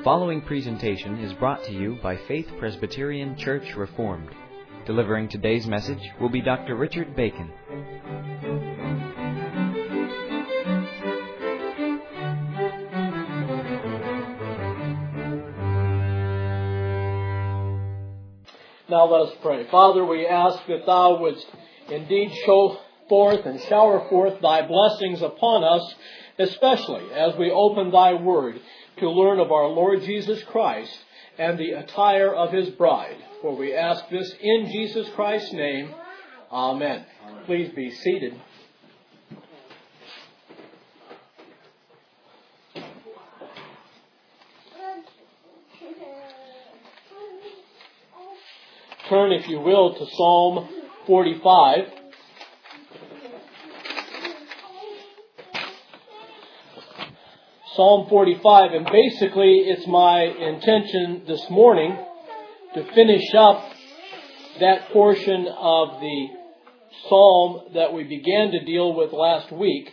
following presentation is brought to you by Faith Presbyterian Church Reformed. Delivering today's message will be Dr. Richard Bacon. Now let us pray. Father, we ask that Thou wouldst indeed show forth and shower forth Thy blessings upon us, especially as we open Thy Word to learn of our Lord Jesus Christ and the attire of His bride. For we ask this in Jesus Christ's name. Amen. Please be seated. Turn, if you will, to Psalm 45. Psalm 45, and basically it's my intention this morning to finish up that portion of the psalm that we began to deal with last week.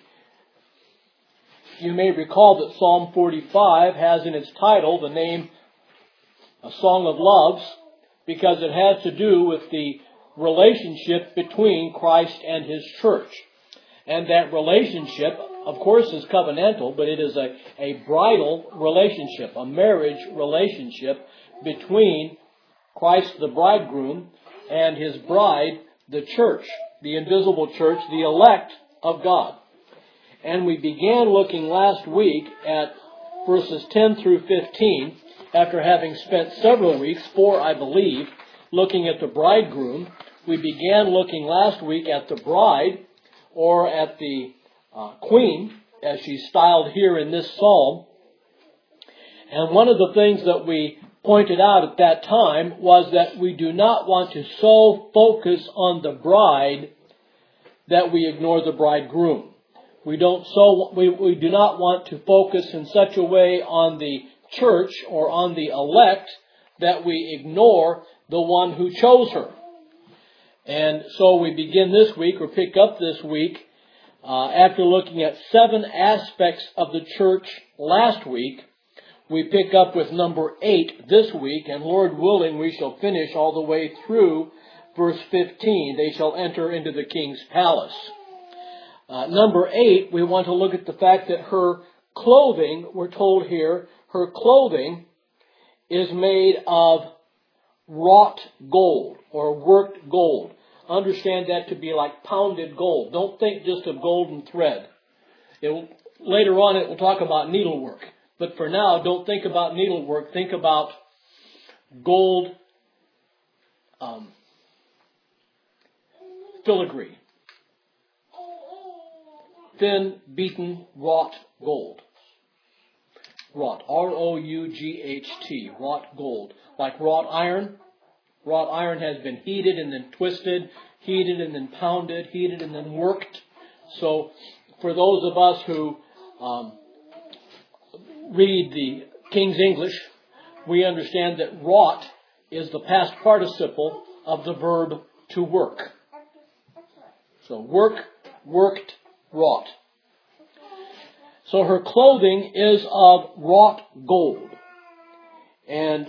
You may recall that Psalm 45 has in its title the name A Song of Loves, because it has to do with the relationship between Christ and His church. And that relationship, of course, is covenantal, but it is a bridal relationship, a marriage relationship between Christ the bridegroom and His bride, the church, the invisible church, the elect of God. And we began looking last week at verses 10 through 15, after having spent several weeks, 4 I believe, looking at the bridegroom. We began looking last week at the bride, or at the queen, as she's styled here in this psalm. And one of the things that we pointed out at that time was that we do not want to so focus on the bride that we ignore the bridegroom. We do not want to focus in such a way on the church or on the elect that we ignore the one who chose her. And so we begin this week, or pick up this week, after looking at 7 aspects of the church last week. We pick up with number 8 this week, and Lord willing, we shall finish all the way through verse 15. They shall enter into the king's palace. Number 8, we want to look at the fact that her clothing, we're told here, her clothing is made of wrought gold or worked gold. Understand that to be like pounded gold. Don't think just of golden thread. Later on it will talk about needlework. But for now, don't think about needlework. Think about gold filigree. Thin, beaten, wrought gold. Wrought. R-O-U-G-H-T. Wrought gold. Like wrought iron. Wrought iron has been heated and then twisted, heated and then pounded, heated and then worked. So for those of us who read the King's English, we understand that wrought is the past participle of the verb to work. So work, worked, wrought. So her clothing is of wrought gold. And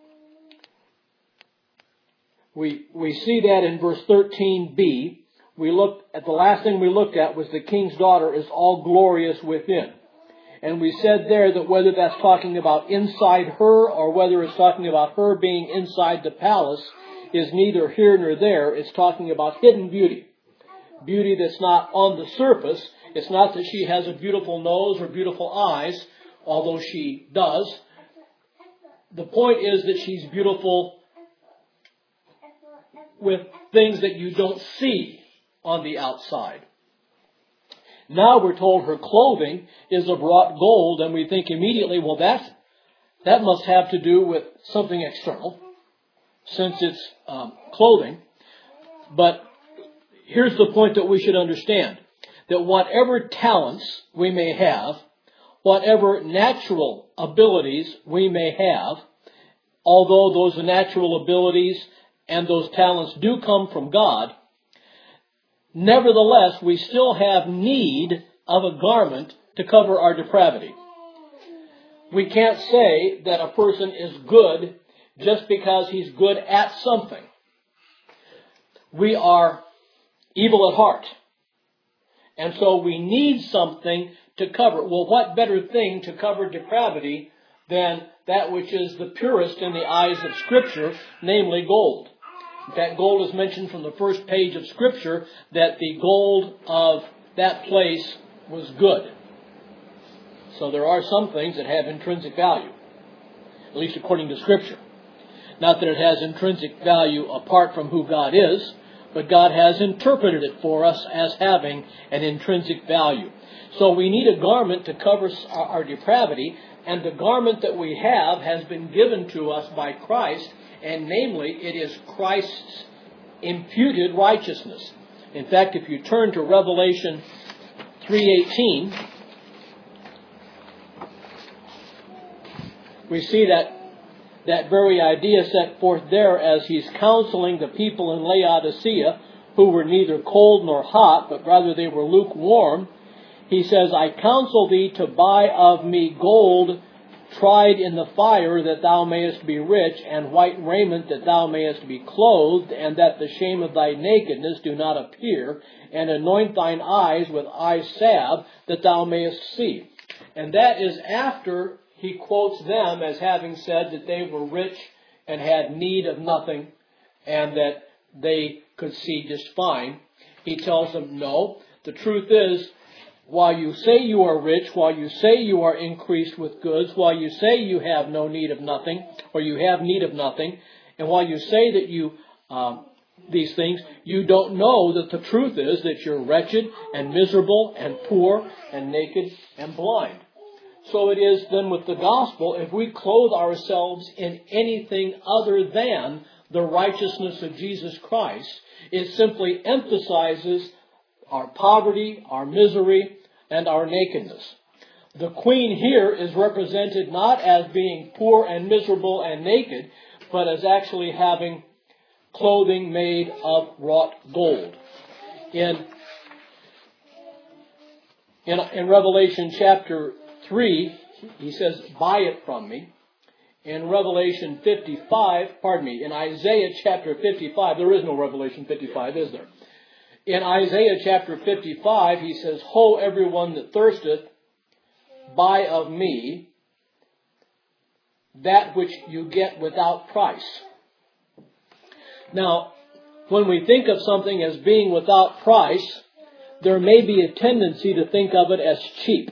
we see that in verse 13b. We looked at the last thing we looked at was the king's daughter is all glorious within. And we said there that whether that's talking about inside her or whether it's talking about her being inside the palace is neither here nor there. It's talking about hidden beauty. Beauty that's not on the surface. It's not that she has a beautiful nose or beautiful eyes, although she does. The point is that she's beautiful with things that you don't see on the outside. Now we're told her clothing is of wrought gold, and we think immediately, well, that must have to do with something external, since it's clothing. But here's the point that we should understand, that whatever talents we may have, whatever natural abilities we may have, although those natural abilities and those talents do come from God, nevertheless, we still have need of a garment to cover our depravity. We can't say that a person is good just because he's good at something. We are evil at heart. And so we need something to cover. Well, what better thing to cover depravity than that which is the purest in the eyes of Scripture, namely gold. In fact, gold is mentioned from the first page of Scripture that the gold of that place was good. So there are some things that have intrinsic value, at least according to Scripture. Not that it has intrinsic value apart from who God is, but God has interpreted it for us as having an intrinsic value. So we need a garment to cover our depravity, and the garment that we have has been given to us by Christ, and namely, it is Christ's imputed righteousness. In fact, if you turn to Revelation 3:18, we see that very idea set forth there as he's counseling the people in Laodicea, who were neither cold nor hot, but rather they were lukewarm. He says, I counsel thee to buy of me gold tried in the fire, that thou mayest be rich, and white raiment, that thou mayest be clothed, and that the shame of thy nakedness do not appear, and anoint thine eyes with eye salve, that thou mayest see. And that is after he quotes them as having said that they were rich and had need of nothing, and that they could see just fine. He tells them, no, the truth is, while you say you are rich, while you say you are increased with goods, while you say you have no need of nothing, or you have need of nothing, and while you say that you these things, you don't know that the truth is that you're wretched and miserable and poor and naked and blind. So it is then with the gospel, if we clothe ourselves in anything other than the righteousness of Jesus Christ, it simply emphasizes our poverty, our misery, and our nakedness. The queen here is represented not as being poor and miserable and naked, but as actually having clothing made of wrought gold. In Revelation chapter 3, he says, buy it from me. In Revelation 55, in Isaiah chapter 55, there is no Revelation 55, is there? In Isaiah chapter 55, he says, Ho, everyone that thirsteth, buy of me that which you get without price. Now, when we think of something as being without price, there may be a tendency to think of it as cheap.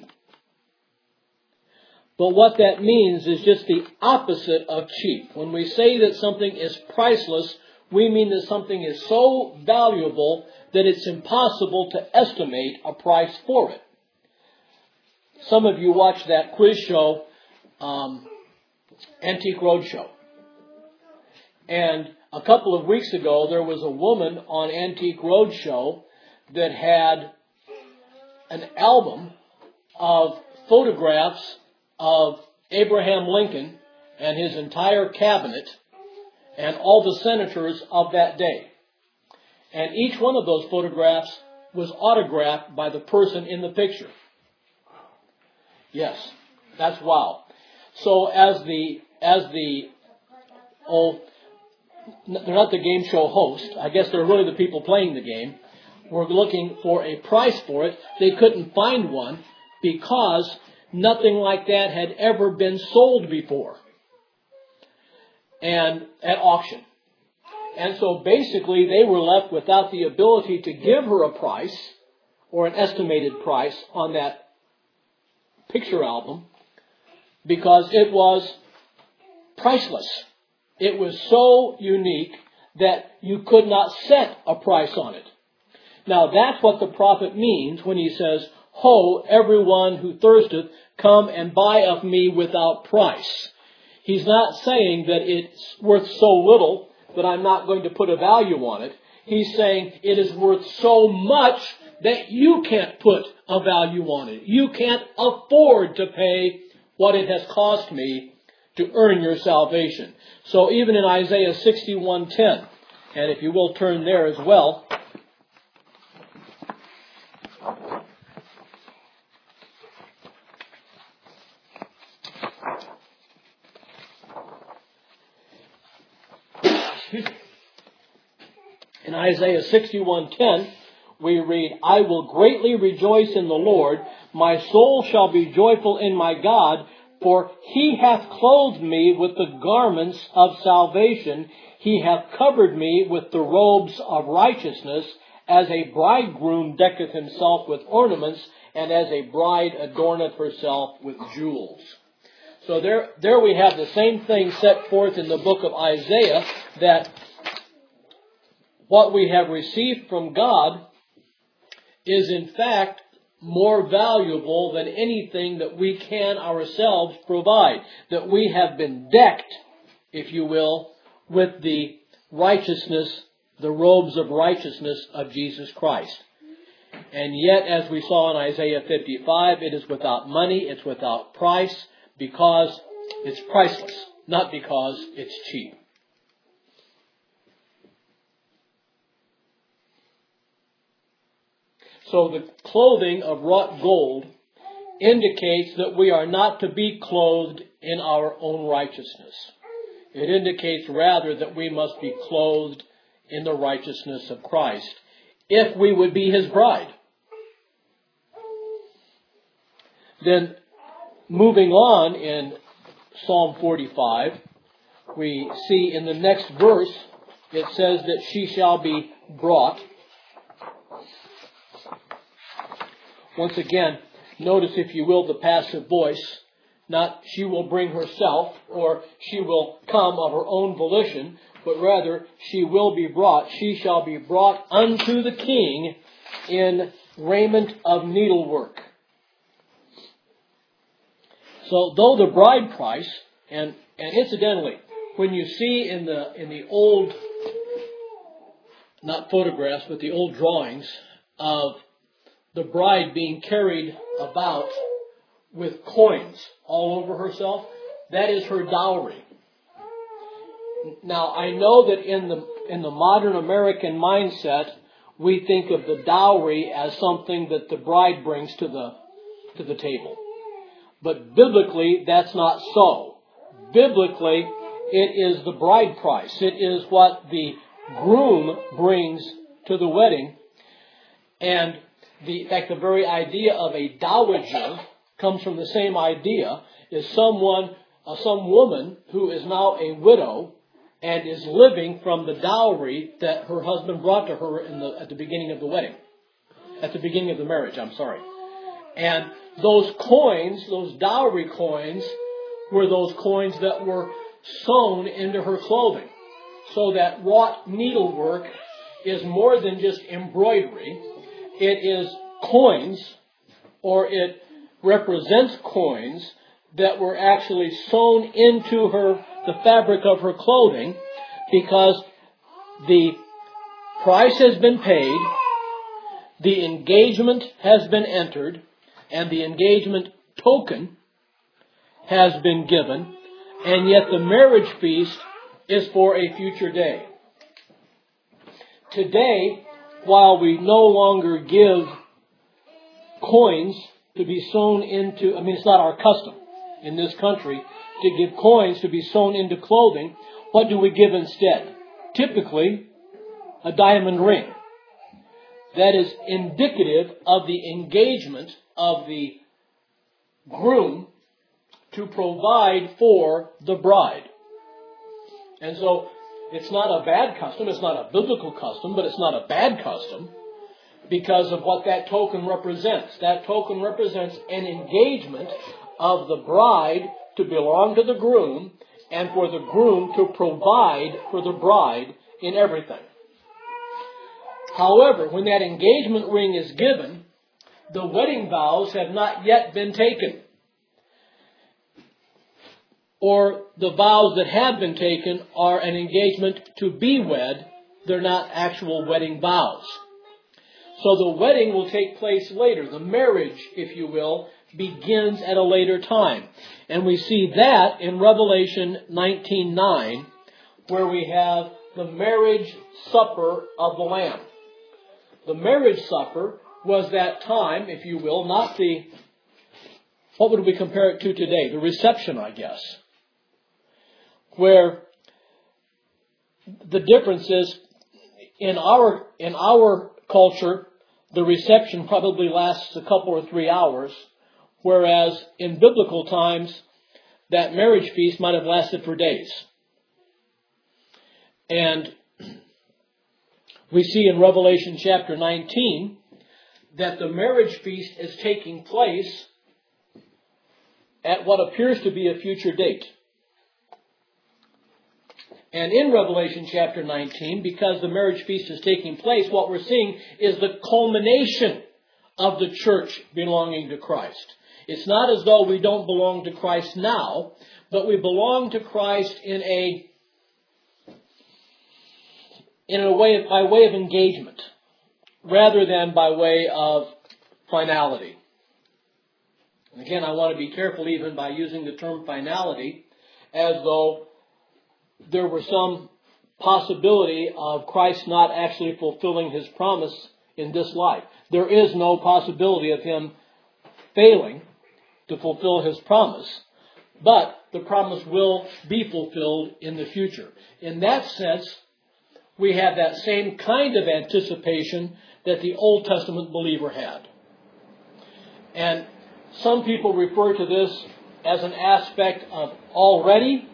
But what that means is just the opposite of cheap. When we say that something is priceless, we mean that something is so valuable that it's impossible to estimate a price for it. Some of you watch that quiz show, Antique Roadshow. And a couple of weeks ago, there was a woman on Antique Roadshow that had an album of photographs of Abraham Lincoln and his entire cabinet and all the senators of that day. And each one of those photographs was autographed by the person in the picture. Yes, that's wow. So they're not the game show host. I guess they're really the people playing the game. Were looking for a price for it. They couldn't find one because nothing like that had ever been sold before, and at auction. And so basically they were left without the ability to give her a price or an estimated price on that picture album because it was priceless. It was so unique that you could not set a price on it. Now that's what the prophet means when he says, Ho, everyone who thirsteth, come and buy of me without price. He's not saying that it's worth so little that I'm not going to put a value on it. He's saying it is worth so much that you can't put a value on it. You can't afford to pay what it has cost me to earn your salvation. So even in Isaiah 61:10, and if you will turn there as well, In Isaiah 61:10, we read, I will greatly rejoice in the Lord. My soul shall be joyful in my God, for he hath clothed me with the garments of salvation. He hath covered me with the robes of righteousness, as a bridegroom decketh himself with ornaments, and as a bride adorneth herself with jewels. So there we have the same thing set forth in the book of Isaiah, that what we have received from God is in fact more valuable than anything that we can ourselves provide. That we have been decked, if you will, with the righteousness, the robes of righteousness of Jesus Christ. And yet, as we saw in Isaiah 55, it is without money, it's without price, because it's priceless, not because it's cheap. So the clothing of wrought gold indicates that we are not to be clothed in our own righteousness. It indicates rather that we must be clothed in the righteousness of Christ, if we would be His bride. Then, moving on in Psalm 45, we see in the next verse, it says that she shall be brought. Once again, notice, if you will, the passive voice. Not she will bring herself, or she will come of her own volition, but rather she will be brought. She shall be brought unto the king in raiment of needlework. So though the bride price, and incidentally, when you see in the old, not photographs, but the old drawings of the bride being carried about with coins all over herself, that is her dowry. Now, I know that in the modern American mindset, we think of the dowry as something that the bride brings to the table. But biblically, that's not so. Biblically, it is the bride price. It is what the groom brings to the wedding. And in fact, the very idea of a dowager comes from the same idea, is some woman who is now a widow and is living from the dowry that her husband brought to her at the beginning of the wedding. At the beginning of the marriage, I'm sorry. And those coins, those dowry coins, were those coins that were sewn into her clothing. So that wrought needlework is more than just embroidery. It is coins, or it represents coins that were actually sewn into the fabric of her clothing, because the price has been paid, the engagement has been entered, and the engagement token has been given, and yet the marriage feast is for a future day. Today, while we no longer give coins to be sewn into, it's not our custom in this country to give coins to be sewn into clothing, what do we give instead? Typically, a diamond ring. That is indicative of the engagement of the groom to provide for the bride. And so, it's not a bad custom, it's not a biblical custom, but it's not a bad custom because of what that token represents. That token represents an engagement of the bride to belong to the groom, and for the groom to provide for the bride in everything. However, when that engagement ring is given, the wedding vows have not yet been taken. Or the vows that have been taken are an engagement to be wed. They're not actual wedding vows. So the wedding will take place later. The marriage, if you will, begins at a later time. And we see that in Revelation 19:9, where we have the marriage supper of the Lamb. The marriage supper was that time, if you will, not what would we compare it to today? The reception, I guess. Where the difference is in our culture, the reception probably lasts a couple or 3 hours, whereas in biblical times, that marriage feast might have lasted for days. And we see in Revelation chapter 19 that the marriage feast is taking place at what appears to be a future date. And in Revelation chapter 19, because the marriage feast is taking place, what we're seeing is the culmination of the church belonging to Christ. It's not as though we don't belong to Christ now, but we belong to Christ by way of engagement, rather than by way of finality. And again, I want to be careful even by using the term finality, as though there were some possibility of Christ not actually fulfilling His promise in this life. There is no possibility of Him failing to fulfill His promise, but the promise will be fulfilled in the future. In that sense, we have that same kind of anticipation that the Old Testament believer had. And some people refer to this as an aspect of already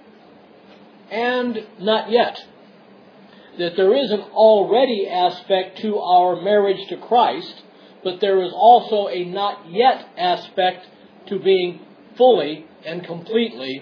and not yet. That there is an already aspect to our marriage to Christ, but there is also a not yet aspect to being fully and completely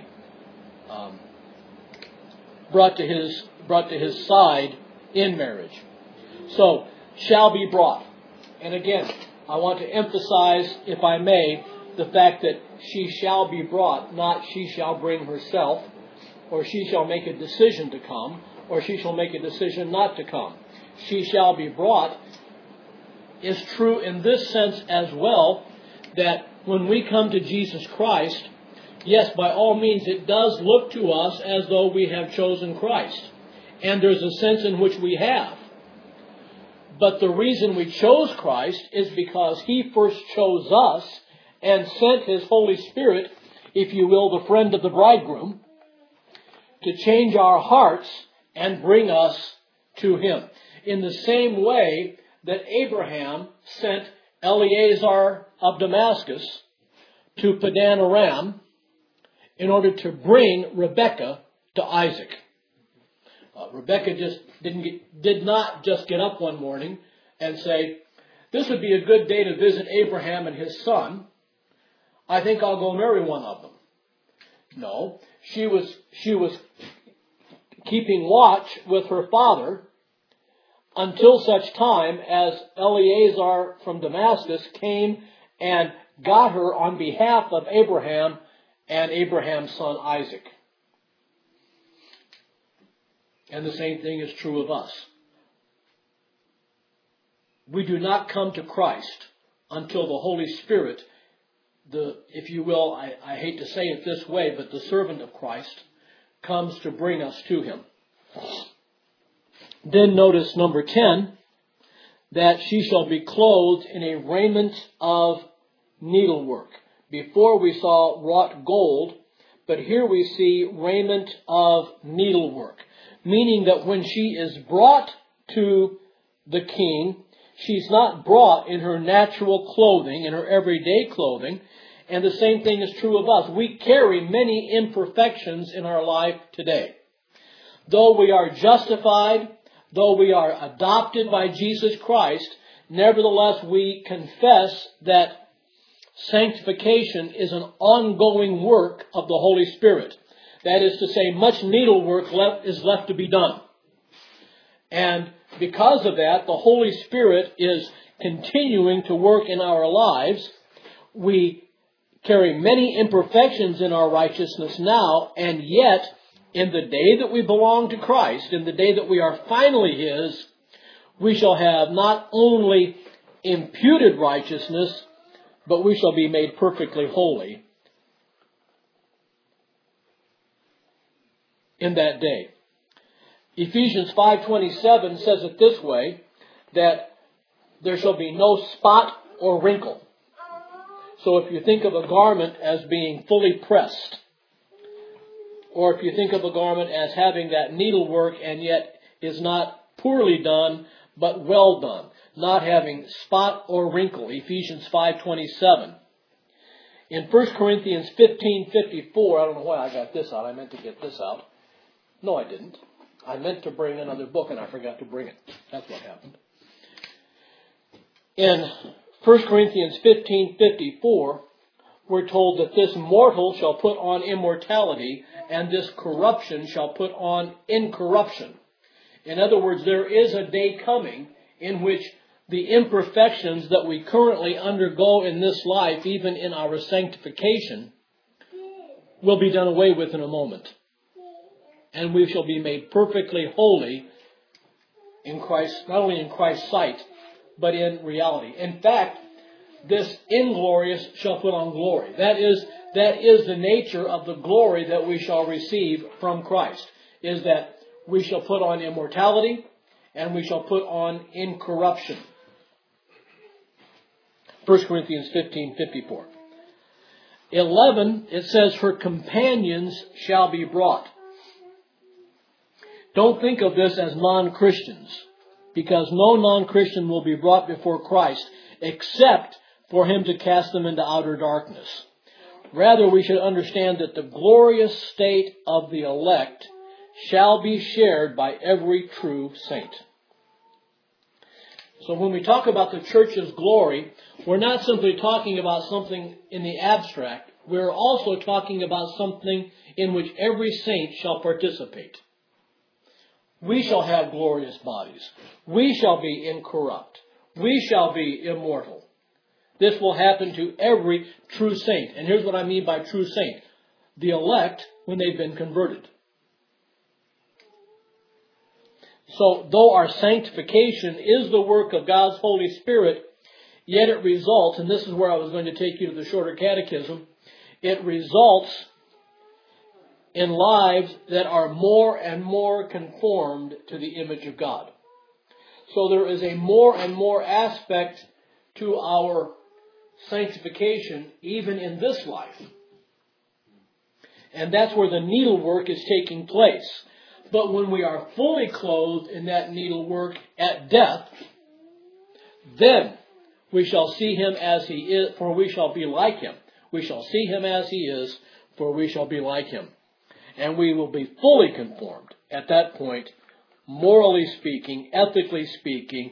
brought to his side in marriage. So, shall be brought. And again, I want to emphasize, if I may, the fact that she shall be brought, not she shall bring herself, or she shall make a decision to come, or she shall make a decision not to come. She shall be brought is true in this sense as well, that when we come to Jesus Christ, yes, by all means, it does look to us as though we have chosen Christ. And there's a sense in which we have. But the reason we chose Christ is because He first chose us and sent His Holy Spirit, if you will, the friend of the bridegroom, to change our hearts and bring us to Him. In the same way that Abraham sent Eleazar of Damascus to Padan Aram in order to bring Rebekah to Isaac. Rebekah did not just get up one morning and say, "This would be a good day to visit Abraham and his son. I think I'll go marry one of them." No, she was keeping watch with her father until such time as Eleazar from Damascus came and got her on behalf of Abraham and Abraham's son Isaac. And the same thing is true of us. We do not come to Christ until the Holy Spirit, if you will, I hate to say it this way, but the servant of Christ, comes to bring us to Him. Then notice number 10, that she shall be clothed in a raiment of needlework. Before we saw wrought gold, but here we see raiment of needlework. Meaning that when she is brought to the king, she's not brought in her natural clothing, in her everyday clothing. And the same thing is true of us. We carry many imperfections in our life today. Though we are justified, though we are adopted by Jesus Christ, nevertheless we confess that sanctification is an ongoing work of the Holy Spirit. That is to say, much needlework is left to be done. And because of that, the Holy Spirit is continuing to work in our lives. We carry many imperfections in our righteousness now, and yet, in the day that we belong to Christ, in the day that we are finally His, we shall have not only imputed righteousness, but we shall be made perfectly holy in that day. Ephesians 5:27 says it this way, that there shall be no spot or wrinkle. So if you think of a garment as being fully pressed, or if you think of a garment as having that needlework and yet is not poorly done, but well done, not having spot or wrinkle, Ephesians 5:27. In 1 Corinthians 15:54, I don't know why I got this out. I meant to get this out. No, I didn't. I meant to bring another book and I forgot to bring it. That's what happened. In 1 Corinthians 15:54, we're told that this mortal shall put on immortality and this corruption shall put on incorruption. In other words, there is a day coming in which the imperfections that we currently undergo in this life, even in our sanctification, will be done away with in a moment. And we shall be made perfectly holy in Christ, not only in Christ's sight, but in reality. In fact, this inglorious shall put on glory. That is the nature of the glory that we shall receive from Christ, is that we shall put on immortality and we shall put on incorruption. 1 Corinthians 15:54. 11, it says, her companions shall be brought. Don't think of this as non-Christians, because no non-Christian will be brought before Christ except for him to cast them into outer darkness. Rather, we should understand that the glorious state of the elect shall be shared by every true saint. So when we talk about the church's glory, we're not simply talking about something in the abstract. We're also talking about something in which every saint shall participate. We shall have glorious bodies. We shall be incorrupt. We shall be immortal. This will happen to every true saint. And here's what I mean by true saint. The elect when they've been converted. So, though our sanctification is the work of God's Holy Spirit, yet it results, and this is where I was going to take you to the shorter catechism, it results in lives that are more and more conformed to the image of God. So there is a more and more aspect to our sanctification, even in this life. And that's where the needlework is taking place. But when we are fully clothed in that needlework at death, then we shall see him as he is, for we shall be like him. We shall see him as he is, for we shall be like him. And we will be fully conformed at that point, morally speaking, ethically speaking,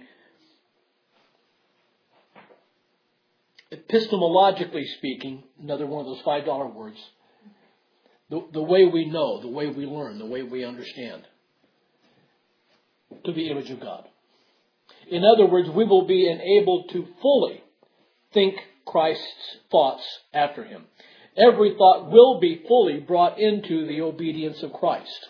epistemologically speaking, another one of those $5 words, the way we know, the way we learn, the way we understand, to the image of God. In other words, we will be enabled to fully think Christ's thoughts after him. Every thought will be fully brought into the obedience of Christ.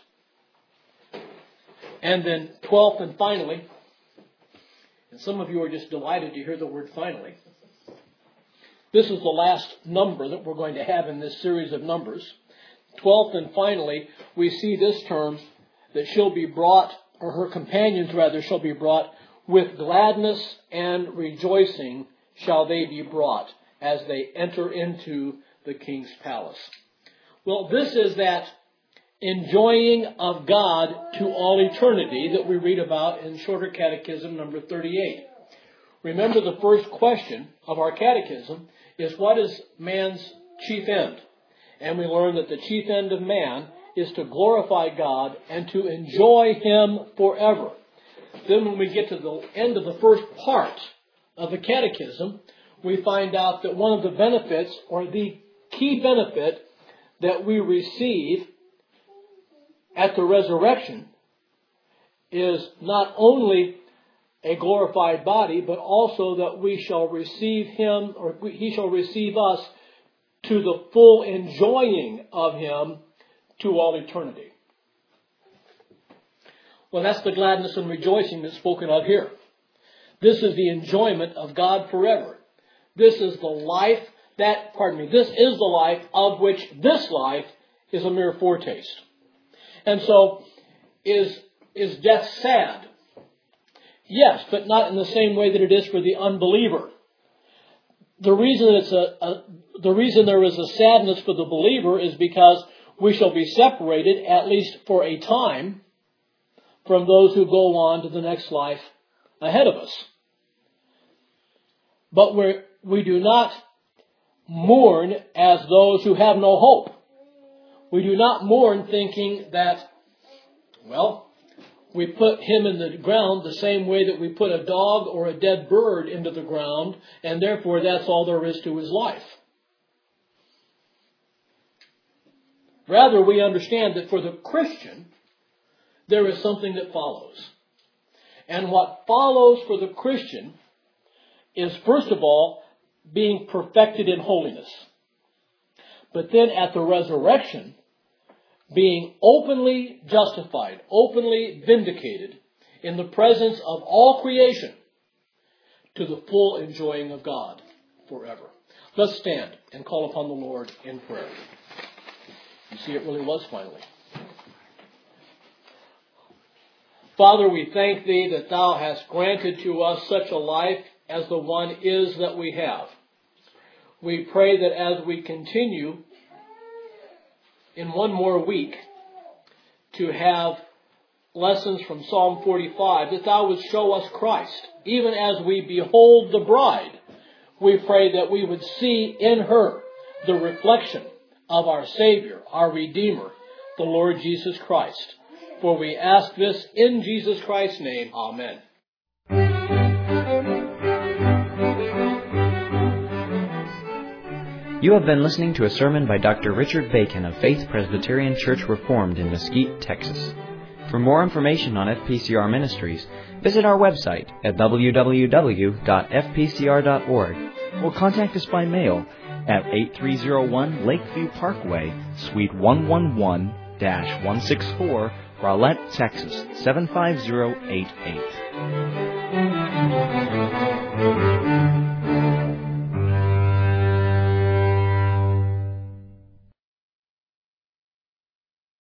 And then 12th and finally, and some of you are just delighted to hear the word finally. This is the last number that we're going to have in this series of numbers. 12th and finally, we see this term that she'll be brought, or her companions rather, shall be brought with gladness and rejoicing shall they be brought as they enter into the king's palace. Well, this is that enjoying of God to all eternity that we read about in Shorter Catechism number 38. Remember, the first question of our catechism is, what is man's chief end? And we learn that the chief end of man is to glorify God and to enjoy him forever. Then when we get to the end of the first part of the catechism, we find out that one of the benefits, or the key benefit that we receive at the resurrection, is not only a glorified body, but also that we shall receive him, or he shall receive us to the full enjoying of him to all eternity. Well, that's the gladness and rejoicing that's spoken of here. This is the enjoyment of God forever. This is the life this is the life of which this life is a mere foretaste. And so, is death sad? Yes, but not in the same way that it is for the unbeliever. The reason there is a sadness for the believer is because we shall be separated, at least for a time, from those who go on to the next life ahead of us. But we do not mourn as those who have no hope. We do not mourn thinking that, well, we put him in the ground the same way that we put a dog or a dead bird into the ground, and therefore that's all there is to his life. Rather, we understand that for the Christian, there is something that follows. And what follows for the Christian is, first of all, being perfected in holiness. But then at the resurrection, being openly justified, openly vindicated in the presence of all creation to the full enjoying of God forever. Let's stand and call upon the Lord in prayer. You see, it really was finally. Father, we thank Thee that Thou hast granted to us such a life as the one is that we have. We pray that as we continue in one more week to have lessons from Psalm 45, that Thou would show us Christ, even as we behold the bride. We pray that we would see in her the reflection of our Savior, our Redeemer, the Lord Jesus Christ. For we ask this in Jesus Christ's name. Amen. You have been listening to a sermon by Dr. Richard Bacon of Faith Presbyterian Church Reformed in Mesquite, Texas. For more information on FPCR Ministries, visit our website at www.fpcr.org or contact us by mail at 8301 Lakeview Parkway, Suite 111-164, Rowlett, Texas 75088.